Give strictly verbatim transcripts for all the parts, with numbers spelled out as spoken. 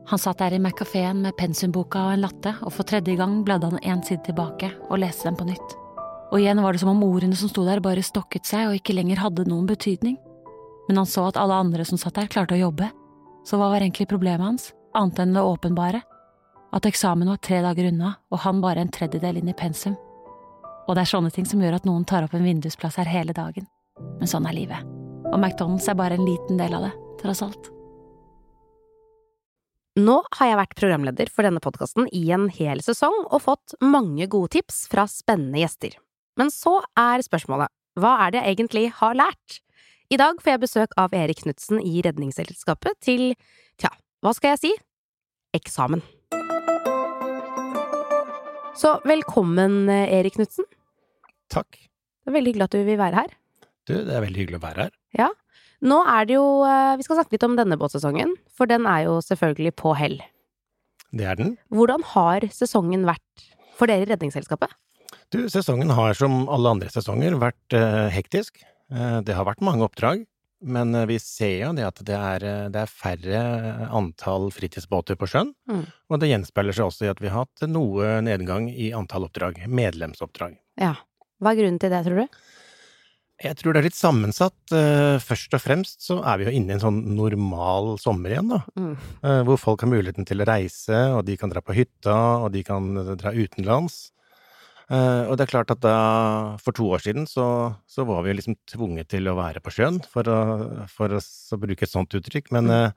Han satt der i McCaféen med pensumboka og en latte, og for tredje gang bladde han en side tilbake og leste den på nytt. Og igjen var det som om ordene som sto der bare stokket seg og ikke lenger hadde noen betydning. Men han så at alle andre som satt der klarte å jobbe. Så hva var egentlig problemet hans, annet enn det åpenbare? At eksamen var tre dager unna, og han bare en tredjedel inn i pensum. Og det er sånne ting som gjør at noen tar opp en vindusplass her hele dagen. Men sånn er livet. Og McDonald's er bare en liten del av det, tross alt. Nå har jeg vært programleder for denne podcasten i en hel sesong og fått mange gode tips fra spennende gjester. Men så er spørsmålet, hva er det jeg egentlig har lært? I dag får jeg besøk av Erik Knudsen i Redningsselskapet til, tja, hva skal jeg si? Eksamen. Så velkommen, Erik Knudsen. Takk. Det er veldig hyggelig at du vil være her. Du, det er veldig hyggelig å være her. Ja. Nå er det jo, vi skal snakke litt om denne båtsesongen, for den er jo selvfølgelig på hell. Det er den. Hvordan har sesongen vært for dere i Redningsselskapet? Du, sesongen har som alle andre sesonger vært eh, hektisk. Eh, det har vært mange oppdrag, men eh, vi ser jo det at det er, det er færre antall fritidsbåter på sjøen, mm. og det gjenspeiler seg også i at vi har hatt noe nedgang i antall oppdrag, medlemsoppdrag. Ja. Hva er grunnen til det, tror du? Jeg tror det er litt sammensatt. Først og fremst så er vi jo inne i en sånn normal sommer igjen da, mm. hvor folk har muligheten til å reise, og de kan dra på hytta, og de kan dra utenlands. Og det er klart at da, for to år siden, så, så var vi liksom tvunget til å være på sjøen, for å, for å, å bruke et sånt uttrykk, men mm.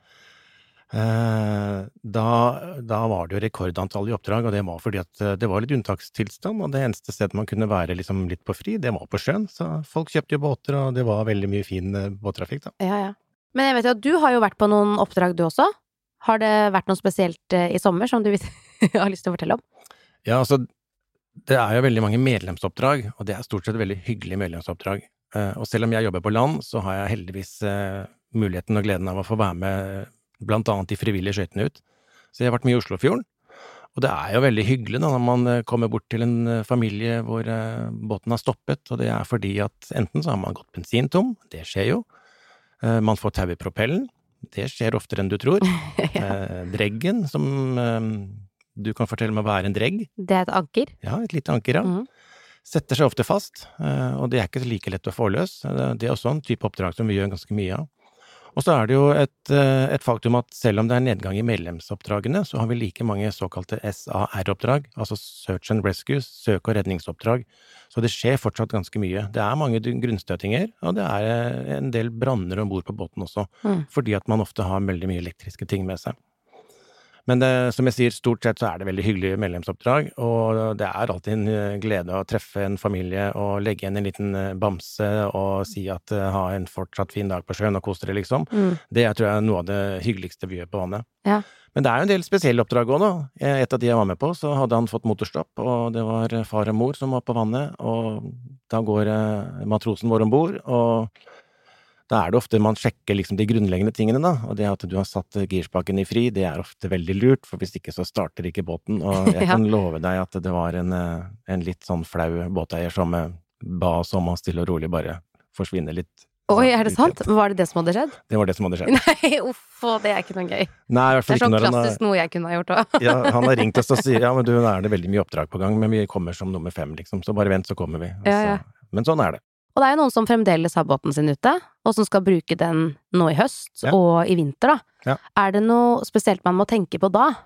eh, da, da var det jo rekordantall i oppdrag, og det var fordi at det var litt unntakstilstand, og det eneste stedet man kunne være liksom litt på fri, det var på sjøen, så folk kjøpte jo båter, og det var veldig mye fin båttrafikk da. Ja, ja. Men jeg vet jo at du har jo vært på noen oppdrag du også. Har det vært noe spesielt i sommer som du har lyst til å fortelle om? Ja, altså, det er jo veldig mange medlemsoppdrag, og det er stort sett veldig hyggelige medlemsoppdrag. Og selv om jeg jobber på land, så har jeg heldigvis muligheten og gleden av å få være med blant annet de frivillige skøytene ut. Så jeg har vært mye i Oslofjorden, og det er jo veldig hyggelig da, når man kommer bort til en familie hvor båten har stoppet, og det er fordi at enten så har man gått bensin tom, det skjer jo, man får tau i propellen, det skjer oftere enn du tror, ja. Dreggen som du kan fortelle meg hva er en dregg. Det er et anker? Ja, et lite anker, ja. Mm. Setter seg ofte fast, og det er ikke like lett å få løs. Det er også en type oppdrag som vi gjør ganske mye av. Og så er det jo et, et faktum at selv om det er nedgang i medlemsoppdragene, så har vi like mange såkalte S A R-oppdrag, altså Search and Rescue, søk- og redningsoppdrag. Så det skjer fortsatt ganske mye. Det er mange grunnstøtinger, og det er en del branner ombord på båten også, mm. fordi at man ofte har veldig mye elektriske ting med seg. Men det, som jeg sier, stort sett så er det veldig hyggelige medlemsoppdrag, og det er alltid en glede å treffe en familie og legge igjen en liten bamse og si at uh, ha en fortsatt fin dag på sjøen og kos dere liksom. Mm. Det jeg tror jeg er noe av det hyggeligste vi gjør på vannet. Ja. Men det er jo en del spesielle oppdrag også da. Et av de jeg var med på, så hadde han fått motorstopp, og det var far og mor som var på vannet, og da går uh, matrosen vår ombord, og da er det ofte man sjekker liksom de grunnleggende tingene da, og det at du har satt girspaken i fri, det er ofte veldig lurt, for hvis ikke så starter ikke båten, og jeg kan ja. love deg at det var en, en litt sånn flau båteier som ba oss om å stille og rolig bare forsvinne litt. Oi, er det sant? Var det det som hadde skjedd? Det var det som hadde skjedd. Nei, uff, det er ikke noe gøy. Nei, i hvert fall det er sånn ikke klassisk har, noe jeg kunne ha gjort også. Ja, han har ringt oss og sier, ja, men du, nå er det veldig mye oppdrag på gang, men vi kommer som nummer fem, liksom, så bare vent, så kommer vi. Ja, ja. Så, men sånn er det. Og det er jo noen som fremdeles har båten sin ute, og som skal bruke den nå i høst ja. og i vinter da. Ja. Er det noe spesielt man må tenke på da?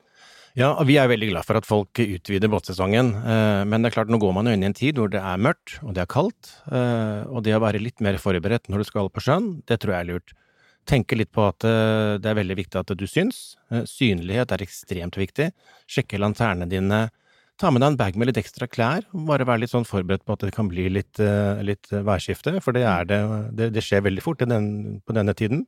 Ja, og vi er veldig glad for at folk utvider båtsesongen, men det er klart, nå går man jo inn i en tid hvor det er mørkt, og det er kaldt, og det å være litt mer forberedt når du skal på sjøen, det tror jeg er lurt. Tenke litt på at det er veldig viktig at du syns. Synlighet er ekstremt viktig. Sjekke lanternene dine. Ta med deg en bag med litt ekstra klær, bare være litt sånn forberedt på at det kan bli litt, litt værskifte, for det, er det, det, det skjer veldig fort den, på denne tiden.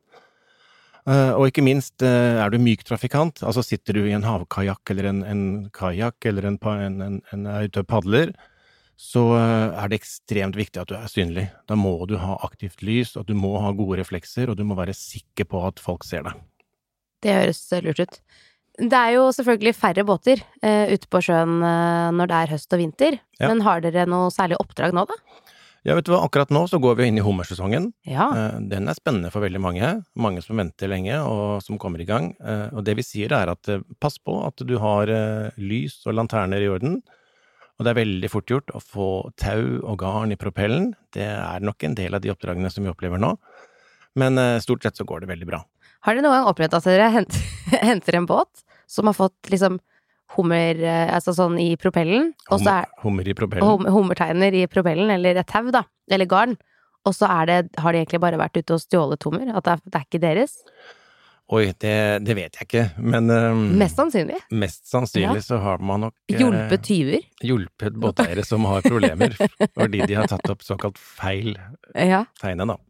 Og ikke minst, er du myk trafikant, altså sitter du i en havkajak eller en, en kajak eller en, en, en, en er ute og padler, så er det ekstremt viktig at du er synlig. Da må du ha aktivt lys, og du må ha gode reflekser, og du må være sikker på at folk ser deg. Det høres lurt ut. Det er jo selvfølgelig færre båter uh, ute på sjøen uh, når det er høst og vinter, ja. Men har dere noe særlig oppdrag nå da? Ja, vet du hva, akkurat nå så går vi inn i hummersesongen. Ja. Eh, Den er spennende for veldig mange, mange som venter lenge og som kommer i gang. Eh, Og det vi sier er at eh, pass på at du har eh, lys og lanterner i orden, og det er veldig fort gjort å få tau og garn i propellen. Det er nok en del av de oppdragene som vi opplever nå, men eh, stort sett så går det veldig bra. Har dere noen gang opplevd at dere henter, henter en båt som har fått liksom hummer, eh, altså sånn i propellen, og så er Hummer i propellen. hum, hummertegner i propellen, eller et tau da, eller garn, og så er det, har de egentlig bare vært ute og stjålet hummer, at det er, det er ikke deres? Oi, det, det vet jeg ikke, men eh, Mest sannsynlig. mest sannsynlig så har man nok eh, Hjulpet tyver. hjulpet båteiere som har problemer, fordi de har tatt opp såkalt feil Ja. tegne da.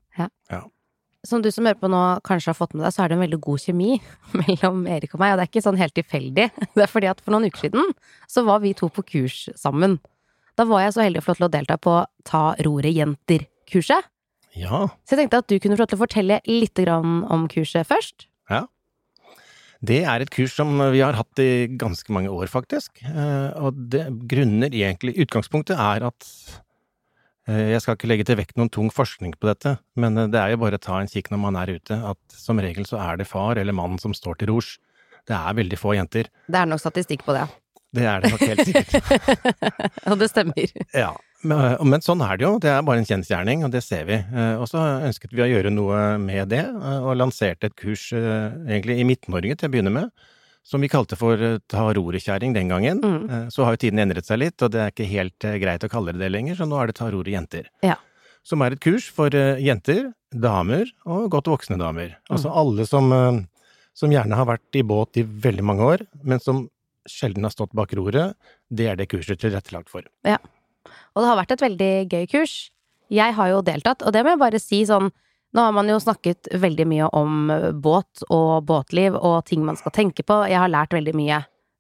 Som du som hører på nå kanskje har fått med deg, så er det en veldig god kjemi mellom Erik og meg, og det er ikke sånn helt tilfeldig. Det er fordi at for noen uker siden så var vi to på kurs sammen. Da var jeg så heldig å få lov til å delta på Ta roret jenter-kurset. Ja, Så jeg tenkte at du kunne få lov til å fortelle litt grann om kurset først. ja. Det er et kurs som vi har hatt i ganske mange år, faktisk. Eh, Og det grunner egentlig, utgangspunktet er at eh, jeg skal ikke legge til vekt noen tung forskning på dette, men eh, det er jo bare å ta en kikk når man er ute, at som regel så er det far eller mann som står til rors. Det er veldig få jenter. Det er nok statistikk på det. Det er det nok helt sikkert. Og det stemmer. Ja, men, men sånn er det jo. Det er bare en kjensgjerning, og det ser vi. Eh, Og så ønsket vi å gjøre noe med det, eh, og lanserte et kurs eh, egentlig i Midt-Norge til å begynne med, som vi kalte for eh, Ta roret-kjæring den gangen. Mm. Eh, Så har jo tiden endret seg litt, og det er ikke helt eh, greit å kalle det det lenger, så nå er det Ta roret jenter. Ja. Som er et kurs for eh, jenter, damer og godt voksne damer. Altså alle som, eh, som gjerne har vært i båt i veldig mange år, men som sjelden har stått bak roret, det er det kurset tilrettelagt for. Ja. Og det har vært et veldig gøy kurs. Jeg har jo deltatt, og det må jeg bare si sånn, nå har man jo snakket veldig mye om båt og båtliv og ting man skal tenke på. Jeg har lært veldig mye.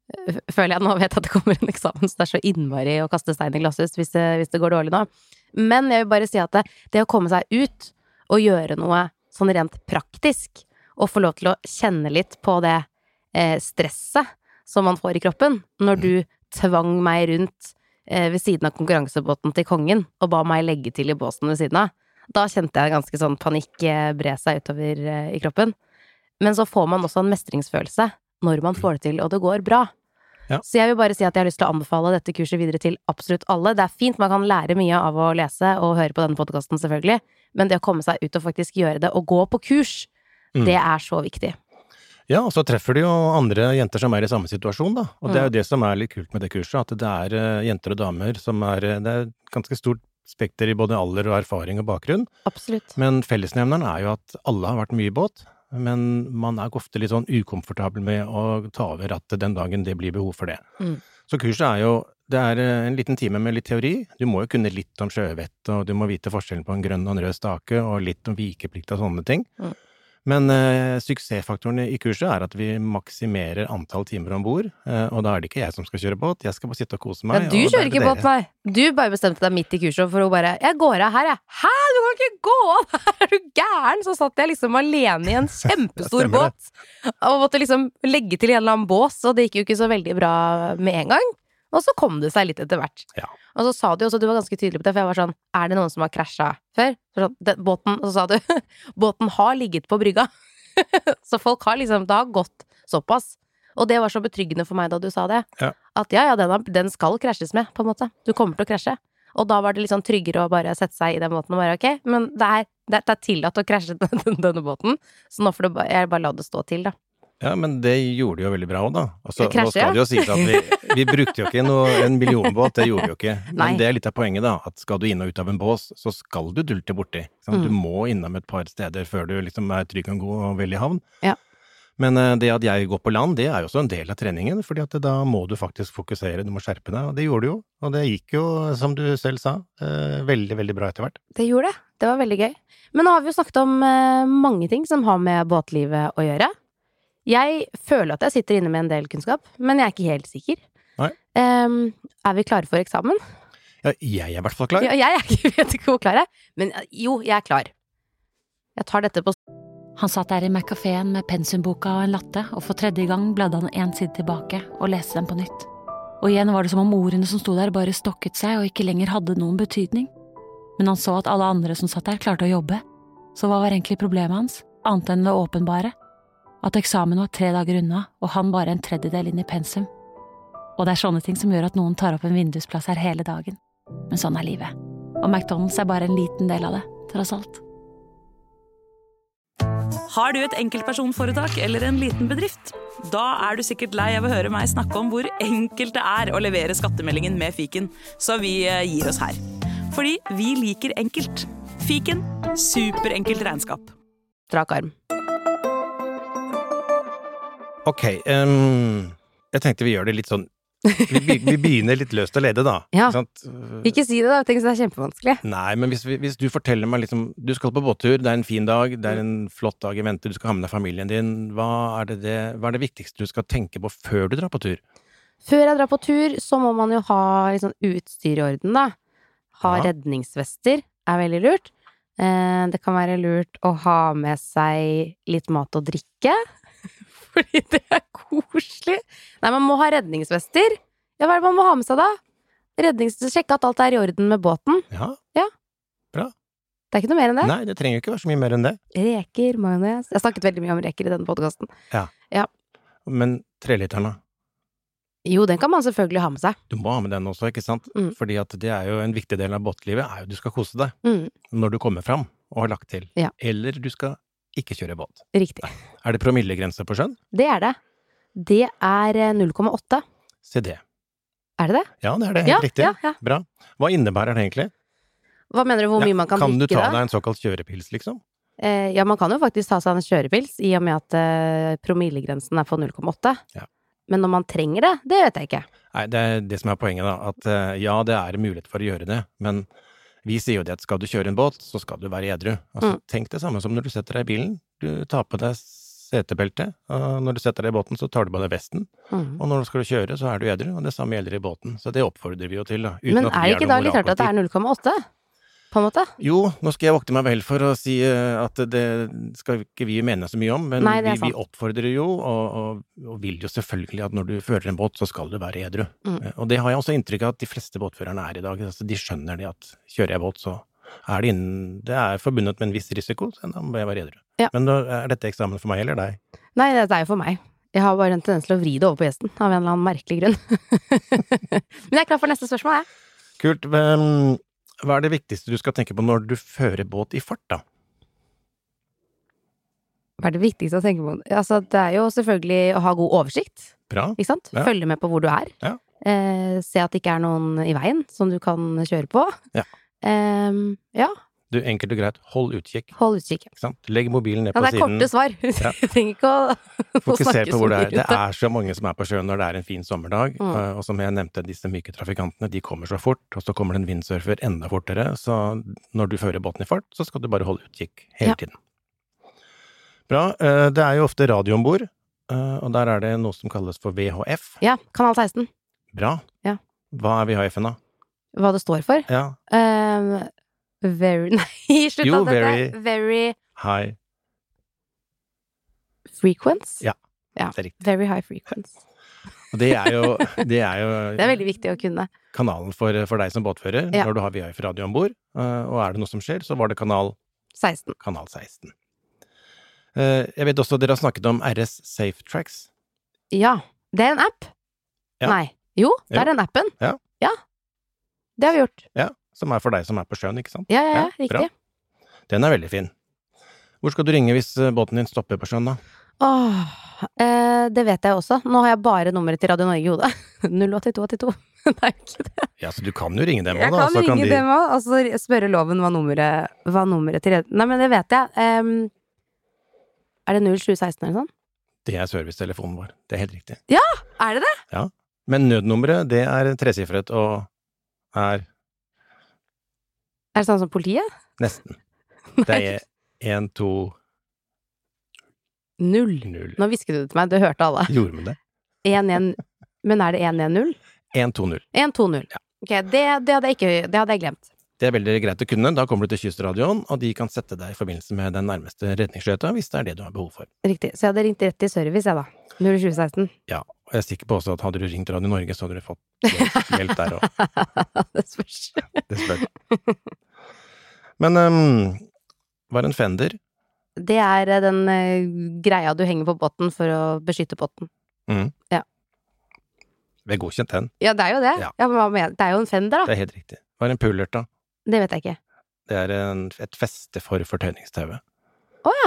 Føler jeg nå vet at det kommer en eksamen, så det er så innmari å kaste stein i glasshus hvis det, hvis det går dårlig nå. Men jeg vil bare si at det, det å komme seg ut og gjøre noe sånn rent praktisk, og få lov til å kjenne litt på det eh, stresset som man får i kroppen, når du tvang meg rundt eh, ved siden av konkurransebåten til kongen, og ba meg legge til i båsen ved siden av. Da kjente jeg ganske sånn panikk eh, bre seg utover eh, i kroppen. Men så får man også en mestringsfølelse når man får det til, og det går bra. Ja. Så jeg vil bare si at jeg har lyst til å anbefale dette kurset videre til absolutt alle. Det er fint, man kan lære mye av å lese og høre på denne podcasten selvfølgelig, men det å komme seg ut og faktisk gjøre det, og gå på kurs, mm. det er så viktig. Ja, og så treffer du jo andre jenter som er i samme situasjon, da. Og det er jo det som er litt kult med det kurset, at det er uh, jenter og damer som er, det er ganske stort spekter i både alder og erfaring og bakgrunn. Absolutt. Men fellesnevneren er jo at alle har vært mye i båt, men man er ofte litt sånn ukomfortabel med å ta over rattet den dagen det blir behov for det. Mm. Så kurset er jo, det er en liten time med litt teori. Du må jo kunne litt om sjøvett, og du må vite forskjellen på en grønn og en rød stake, og litt om vikeplikt og sånne ting. Mm. Men eh, suksessfaktoren i kurset er at vi maksimerer antall timer ombord, eh, og da er det ikke jeg som skal kjøre båt, jeg skal bare sitte og kose meg. Ja, du kjører ikke båt, nei. Du bare bestemte deg midt i kurset for å bare, jeg går av her, jeg. Hæ, du kan ikke gå av her, er du gæren? Så satt jeg liksom alene i en kjempestor båt, og måtte liksom legge til i en eller annen bås, og det gikk jo ikke så veldig bra med en gang. Og så kom det seg litt etter hvert. Ja. Og så sa du også, du var ganske tydelig på det, for jeg var sånn, er det noen som har krasjet før? Så sånn, det, båten, og så sa du, båten har ligget på brygga. Så folk har liksom, det har gått såpass. Og det var så betryggende for meg da du sa det. Ja. At ja, ja, den, har, den skal krasjes med, på en måte. Du kommer til å krasje. Og da var det litt sånn tryggere å bare sette seg i den båten og bare, ok, men det er, det er tillatt å krasje denne, denne båten, så nå får du bare, jeg bare la det stå til da. Ja, men det gjorde de jo veldig bra også, da. Altså, krasje, nå skal det jo sies at vi, vi brukte jo ikke noe, en millionbåt, det gjorde vi jo ikke. Men Nei. Det er litt av poenget, da. At skal du inn og ut av en bås, så skal du dulte borti. Mm. Du må innom et par steder før du liksom er trygg og god og vel i havn. Ja. Men uh, det at jeg går på land, det er jo også en del av treningen, fordi at da må du faktisk fokusere, du må skjerpe deg, og det gjorde du jo. Og det gikk jo, som du selv sa, uh, veldig, veldig bra etter hvert. Det gjorde det. Det var veldig gøy. Men nå har vi jo snakket om uh, mange ting som har med båtlivet å gjøre. Jeg føler at jeg sitter inne med en del kunnskap, men jeg er ikke helt sikker. Nei. Um, er vi klare for eksamen? Ja, jeg er i hvert fall klar. Ja, jeg er ikke, vet ikke hvor klar jeg er, men jo, jeg er klar. Jeg tar dette på... Han satt der i McCaféen med pensumboka og en latte, og for tredje gang bladde han en side tilbake og leste den på nytt. Og igjen var det som om ordene som sto der bare stokket seg og ikke lenger hadde noen betydning. Men han så at alle andre som satt der klarte å jobbe. Så hva var egentlig problemet hans, annet enn det åpenbare? At eksamen var tre dager unna, og han bare en tredjedel inn i pensum. Og det er sånne ting som gjør at noen tar opp en vindusplass her hele dagen. Men sånn er livet. Og McDonald's er bare en liten del av det, tross alt. Har du et enkeltpersonforetak eller en liten bedrift? Da er du sikkert lei av å høre meg snakke om hvor enkelt det er å levere skattemeldingen med fiken, så vi gir oss her. Fordi vi liker enkelt. Fiken, superenkelt regnskap. Strak arm. Ok, um, jeg tenkte vi gjør det litt sånn, vi, be, vi begynner litt løst å lede da. Ja, ikke sant? Ikke si det da, jeg tenker det er kjempevanskelig. Nei, men hvis, vi, hvis du forteller meg liksom, du skal på båttur, det er en fin dag, det er en flott dag i vente, du skal ha med deg familien din, hva er det, det, hva er det viktigste du skal tenke på før du drar på tur? Før jeg drar på tur, så må man jo ha liksom, utstyr i orden da. Ha Ja. redningsvester er veldig lurt. Eh, det kan være lurt å ha med seg litt mat og drikke, fordi det er koselig. Nei, man må ha redningsvester. Ja, hva er det man må ha med seg da? Redningsvester, sjekke at alt er i orden med båten. Ja, Det er ikke noe mer enn det. nei, det trenger jo ikke være så mye mer enn det. Reker, majones. Jeg har snakket veldig mye om reker i denne podcasten. Men treliterne, Jo, den kan man selvfølgelig ha med seg. du må ha med den også, ikke sant? Mm. Fordi at det er jo en viktig del av båtlivet, er jo du skal kose deg Mm, når du kommer fram og har lagt til. Ja. Eller du skal ikke kjøre båt. riktig. Er det promillegrense på sjøen? Det er det. Det er eh, null komma åtte. Se det. Er det det? Ja, det er det, Ja, helt riktig. ja, ja. Bra. Hva innebærer det egentlig? Hva mener du hvor Ja, mye man kan, kan du drikke ta da? deg en såkalt kjørepils, liksom? Eh, ja, man kan jo faktisk ta seg en kjørepils, i og med at eh, promillegrensen er på null komma åtte. Ja. Men når man trenger det, det vet jeg ikke. Nei, det er det som er poenget da, at eh, ja, det er mulighet for å gjøre det, men vi sier jo det at skal du kjøre en båt, så skal du være edru. Altså, Mm. tenk det samme som når du setter deg i bilen. Du tar på deg setebelte, og når du setter deg i båten, så tar du på deg vesten. Mm. Og når du skal kjøre, så er du edru, og det samme gjelder i båten. Så det oppfordrer vi jo til, da. uten Men at vi er det ikke noe da litt rart at det er null komma åtte? På en måte? Jo, nå skal jeg vokte meg vel for å si eh, at det skal ikke vi mene så mye om, men Nei, det er vi, vi sant. oppfordrer jo, og, og, og vil jo selvfølgelig at når du fører en båt, så skal du være edru. Mm. Eh, Og det har jeg også inntrykk av at de fleste båtførerne er i dag. Altså, de skjønner det at kjører jeg båt, så er det innen Det er forbundet med en viss risiko, så da må jeg være edru. Ja. Men da, er dette eksamen for meg eller deg? Nei, dette er jo for meg. Jeg har bare en tendens til å vri det over på gjesten, av en eller annen merkelig grunn. Men jeg er klar for neste spørsmål, jeg. Kult. Hvem, hva er det viktigste du skal tenke på når du fører båt i fart, da? Hva er det viktigste å tenke på? Altså, det er jo selvfølgelig å ha god oversikt, Bra. ikke sant? Ja. Følge med på hvor du er. Ja. Eh, se at det ikke er noen i veien som du kan kjøre på. Ja. Ehm, ja, Du, enkelt og greit, hold utkikk. hold utkikk. Ikke sant? Legg mobilen ned Ja, på det er siden. korte svar. Ja. Du trenger ikke å, å Fokuser snakke på hvor så det mye er. Det rundt det. er så mange som er på sjøen når det er en fin sommerdag, Mm. eh, og som jeg nevnte, disse myke trafikantene, de kommer så fort, og så kommer det en windsurfer enda fortere, så når du fører båten i fart, så skal du bare holde utkikk hele Ja. tiden. Bra. eh, Det er jo ofte radio ombord, eh, og der er det noe som kalles for V H F. Ja, kanal seksten. Bra. Ja. Hva er V H F-en da? Hva det står for. Ja, Ehm, very Nei, slutt Jo, av dette. very- Very high. frequency. Ja, Ja, det er riktig. very high frequency. Og det er jo, det er jo Det er veldig viktig å kunne. kanalen for, for deg som båtfører, Ja. når du har V H F-radio ombord, eh, og er det noe som skjer, så var det kanal seksten. kanal seksten. Eh, Jeg vet også dere har snakket om R S Safe Tracks. Ja. Det er en app. Ja. Nei. Jo, det Jo. er den appen. Ja. Ja. Det har vi gjort. Ja, som er for deg som er på sjøen, ikke sant? Ja, ja, ja, Ja, bra. riktig. Den er veldig fin. Hvor skal du ringe hvis eh, båten din stopper på sjøen da? Åh, eh, det vet jeg også. Nå har jeg bare nummeret til Radio Norge i hodet. null åtte to åtte to. Det er ikke det. Ja, så du kan jo ringe dem Jeg også, da. kan så ringe de... dem òg, og så spørre loven hva nummeret, hva nummeret til Red- Nei, men det vet jeg. Ehm, er det null sju seksten eller sånn? Det er servicetelefonen vår. Det er helt riktig. Er det det? Men nødnummeret, det er tresifret og er Er det sånn som politiet? nesten. Det er en, to, Null. null. Nå hvisket du det til meg, du hørte alle. Gjorde vi det? en en Men er det en en null? en to null. en to null. Ja. Ok, det, det, hadde jeg ikke, det hadde jeg glemt. Det er veldig greit å kunne. Da kommer du til kystradioen, og de kan sette deg i forbindelse med den nærmeste redningsskøyta, hvis det er det du har behov for. Riktig. Så jeg hadde ringt rett til service, jeg da. null sju seksten. Ja, og jeg er sikker på også at hadde du ringt Radio Norge, så hadde du fått hjelp, hjelp der òg. Det spørs. Det spør. Men um, hva er en fender? Det er eh, den eh, greia du henger på båten for å beskytte båten. Mm. Ja. Vi er godkjent den. Ja, det er jo det. Ja. Ja, men hva mener du? Det er jo en fender, da. Det er helt riktig. Hva er en pullert, da? Det vet jeg ikke. Det er en, et feste for fortøyningstauet. Åja,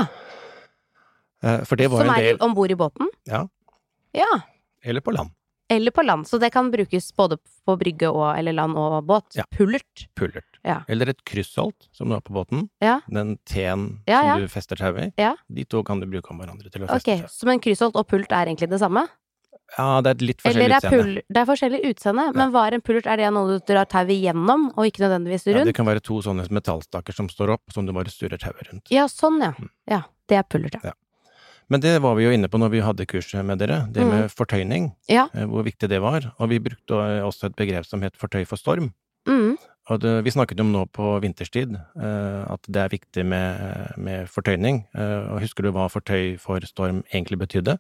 Eh, for det var som en er del ombord i båten? Ja, Ja. eller på land. Eller på land, så det kan brukes både på brygge og, eller land og båt. Ja. Pullert. Pullert. Ja. Eller et kryssholt som du har på båten. Ja. Den teen Ja, ja. som du fester tauet i. Ja. De to kan du bruke om hverandre til å Ok, feste tau. så men kryssholt og pullert er egentlig det samme? Ja, det er et litt forskjellig Eller er utseende. pull, det er forskjellig utseende, men hva er en pullert? Er det noe du drar tauet igjennom, og ikke nødvendigvis Ja, rundt? det kan være to sånne metallstaker som står opp, som du bare surrer tauet rundt. Ja, sånn ja. Mm. Ja, det er pullert, ja. Ja. Men det var vi jo inne på når vi hadde kurset med dere, det Mm. med fortøyning, Ja. eh, hvor viktig det var. Og vi brukte også et begrep som het fortøy for storm. Mm. Og det, vi snakket om nå på vinterstid, eh, at det er viktig med, med fortøyning. Eh, og husker du hva fortøy for storm egentlig betydde?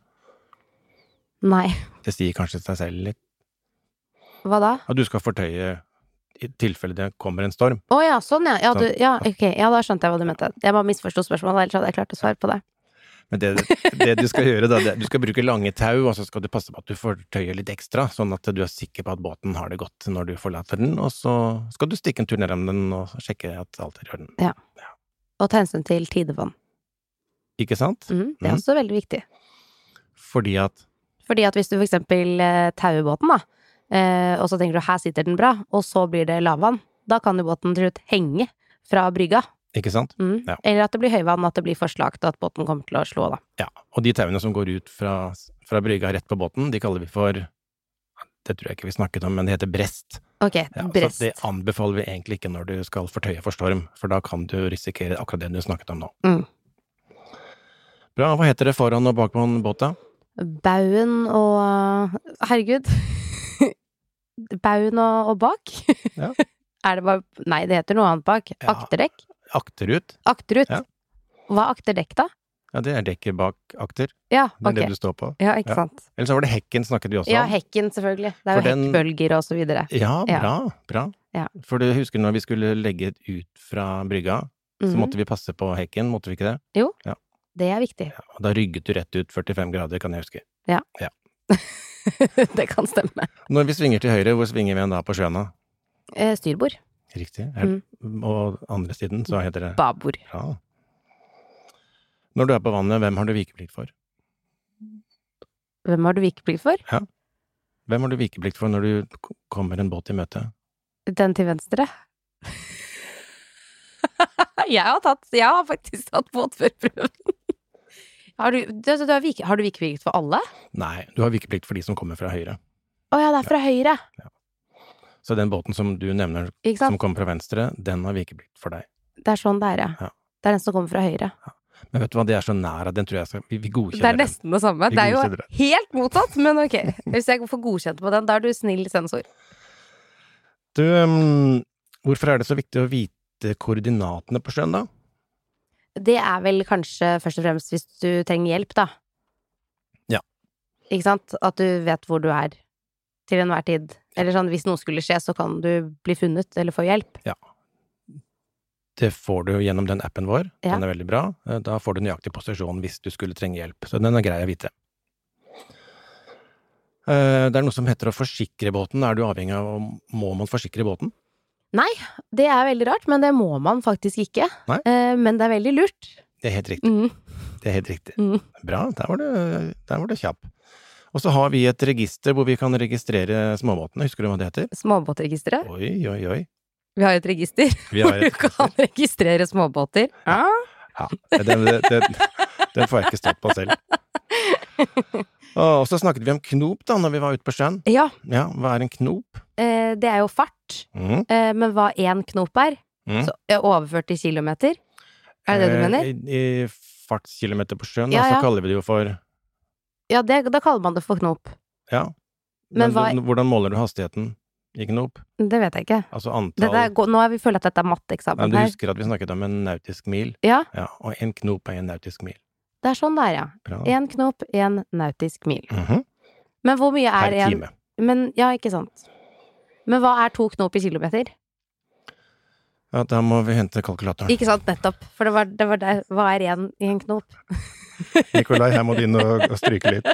Nei. Det sier kanskje seg selv litt. Hva da? At du skal fortøye i tilfelle det kommer en storm. Å ja, sånn ja. Ja, du, Sånn. ja, ok. Ja, da skjønte jeg hva du mente. Jeg bare misforsto spørsmålet, ellers hadde jeg klart å svare på det. Men det, det du skal gjøre da, det, du skal bruke lange tau, og så skal du passe på at du fortøyer litt ekstra, sånn at du er sikker på at båten har det godt når du forlater den, og så skal du stikke en tur nedom den og sjekke at alt er i orden. Ja. Og ta hensyn til tidevann. Ikke sant? Mm, det er Mhm. også veldig viktig. Fordi at Fordi at hvis du for eksempel eh, tauer båten, da, eh, og så tenker du her sitter den bra, og så blir det lavvann, da kan jo båten til slutt henge fra brygga. Ikke sant? Mm. Ja. Eller at det blir høyvann, at det blir for slakt, og at båten kommer til å slå, da. Ja, og de tauene som går ut fra, fra brygga rett på båten, de kaller vi for, det tror jeg ikke vi snakket om, men det heter brest. Ok, Ja, brest. Så det anbefaler vi egentlig ikke når du skal fortøye for storm, for da kan du risikere akkurat det du snakket om nå. Mm. Bra, hva heter det foran og bak på en båt da? Bauen og herregud. Bauen og, og bak? Ja. Er det bare Nei, det heter noe annet bak. Ja. Akterdekk? Akterut? Akterut? Ja. Hva er akterdekk, da? Ja, det er dekket bak akter. Ja, Det er ok. det du står på. Ja, ikke Ja. sant. Eller så var det hekken snakket vi også Ja, om. hekken, selvfølgelig. Det er For jo den- hekkbølger og så videre. Ja, Ja. bra, bra. Ja. For du husker når vi skulle legge ut fra brygga, så Mhm. måtte vi passe på hekken, måtte vi ikke det? Det er viktig. Ja, og da rygget du rett ut førtifem grader, kan jeg huske. Det kan stemme. Når vi svinger til høyre, hvor svinger vi en da på sjøen da? Eh, styrbord. Riktig. Her, Og andre siden, så heter det Babord. bra. Når du er på vannet, hvem har du vikeplikt for? Hvem har du vikeplikt for? Hvem har du vikeplikt for når du k- kommer en båt i møte? Den til venstre. jeg har tatt Jeg har faktisk tatt båtførerprøven. har du, du, du har, vike, har du vikeplikt for alle? Nei, du har vikeplikt for de som kommer fra høyre. Å ja, det er fra høyre. Så den båten som du nevner, Ikke som sant? kommer fra venstre, den har vikeplikt for deg. Det er sånn det er, ja. Ja. Det er den som kommer fra høyre. Men vet du hva, det er så nær at den tror jeg skal Vi, vi godkjenner Det er den. nesten det samme. Vi Det er jo godkjenner det. helt motsatt, men ok. Hvis jeg får godkjent på den, da er du snill sensor. Du, um, hvorfor er det så viktig å vite koordinatene på sjøen, da? Det er vel kanskje først og fremst hvis du trenger hjelp, da. Ja. Ikke sant? At du vet hvor du er til enhver tid. Eller sånn, hvis noe skulle skje, så kan du bli funnet eller få hjelp. Det får du gjennom den appen vår. Ja. Den er veldig bra. Eh, Da får du nøyaktig posisjon hvis du skulle trenge hjelp. Så den er grei å vite. Eh, Det er noe som heter å forsikre båten. Er du avhengig av om Må man forsikre båten? Det er veldig rart, men det må man faktisk ikke. Nei. Eh, men det er veldig lurt. Det er helt riktig. Mm. Det er helt riktig. Mm. Bra, der var du, der var du kjapp. Og så har vi et register hvor vi kan registrere småbåtene. Husker du hva det heter? Småbåtregisteret. Oi, oi, oi. Vi har et register Vi hvor har du et kan registrere småbåter. Ja. Ja, den, den, den, den får jeg ikke stått på selv. Og så snakket vi om knop da, når vi var ute på sjøen. ja, Ja, hva er en knop? eh, det er jo fart. Mhm, Eh, men hva én knop er, mhm. så, eh, overført til kilometer, er det det du Eh, mener? I, i fartskilometer på sjøen, da, Ja, ja. så kaller vi det jo for Ja, det, da kaller man det for knop. Ja. Men Men, hva- du, hvordan måler du hastigheten i knop? Det vet jeg ikke. Altså antall Dette er, gå- nå er vi føler at dette er Nei, matteeksamen Du her. husker at vi snakket om en nautisk mil? Ja, Ja, og en knop er en nautisk mil. det er sånn det er, ja. Bra. Én knop, én nautisk mil. Mhm. Men hvor mye Per er en time. Men, ja, ikke sant. Men hva er to knop i kilometer? Ja, da må vi hente kalkulatoren. Ikke sant, nettopp. For det var, det var der, hva er igjen i en knop? Nikolai, her må du inn og, og stryke litt.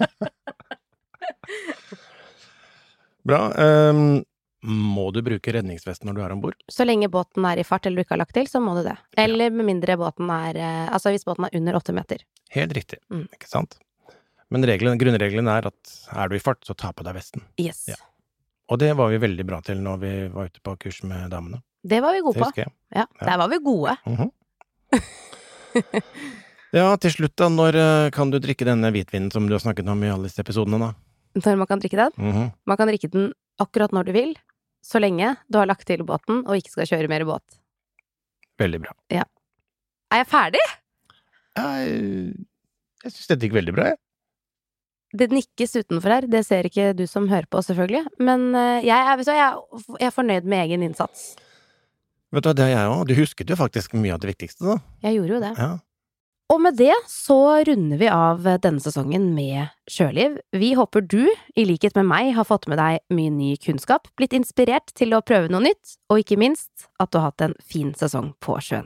Bra. Um, må du bruke redningsvesten når du er ombord? Så lenge båten er i fart eller du ikke har lagt til, så må du det. Eller med mindre båten er, altså hvis båten er under åtte meter. Helt riktig, mm. ikke sant? Men reglen, grunnregelen er at er du i fart, så ta på deg vesten. Yes. Ja. Og det var vi veldig bra til når vi var ute på kurs med damene. Det var vi gode på. Det husker jeg. Ja, ja. Der var vi gode. Mm-hmm. Ja, til slutt da, når kan du drikke denne hvitvinen som du har snakket om i alle disse episodene da? Når man kan drikke den? Mm-hmm. Man kan drikke den akkurat når du vil, så lenge du har lagt til båten og ikke skal kjøre mer båt. Veldig bra. Ja. Er jeg ferdig? Jeg, jeg synes dette gikk veldig bra, jeg. Det nikkes utenfor her, det ser ikke du som hører på selvfølgelig, men jeg er, jeg er, jeg er fornøyd med egen innsats. Vet du hva, det er jeg også. Du husket jo faktisk mye av det viktigste da. Jeg gjorde jo det. Ja. Og med det så runder vi av denne sesongen med Sjøliv. Vi håper du, i likhet med meg, har fått med deg mye ny kunnskap, blitt inspirert til å prøve noe nytt, og ikke minst at du har hatt en fin sesong på sjøen.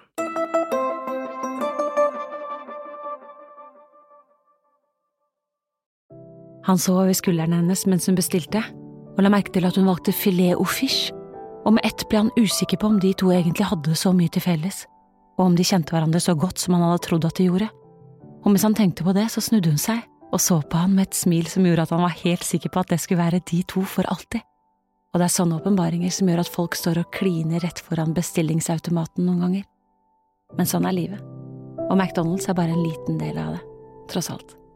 Han så over skulderen hennes mens hun bestilte, og la merke til at hun valgte filet au fiche, og med ett ble han usikker på om de to egentlig hadde så mye til felles, og om de kjente hverandre så godt som han hadde trodd at de gjorde. Og mens han tenkte på det, så snudde hun seg, og så på han med et smil som gjorde at han var helt sikker på at det skulle være de to for alltid. Og det er sånne åpenbaringer som gjør at folk står og kliner rett foran bestillingsautomaten noen ganger. Men sånn er livet. Og McDonald's er bare en liten del av det, tross alt.